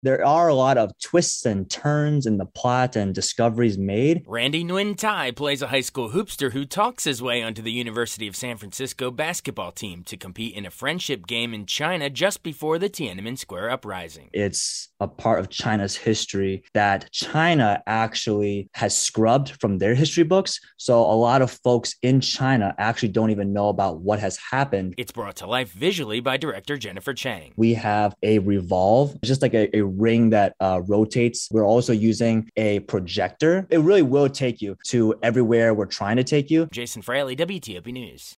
There are a lot of twists and turns in the plot and discoveries made. Randy Nguyen Tai plays a high school hoopster who talks his way onto the University of San Francisco basketball team to compete in a friendship game in China just before the Tiananmen Square uprising. It's a part of China's history that China actually has scrubbed from their history books. So a lot of folks in China actually don't even know about what has happened. It's brought to life visually by director Jennifer Chang. We have a revolve, just like a ring that rotates. We're also using a projector. It really will take you to everywhere we're trying to take you. Jason Fraley, WTOP News.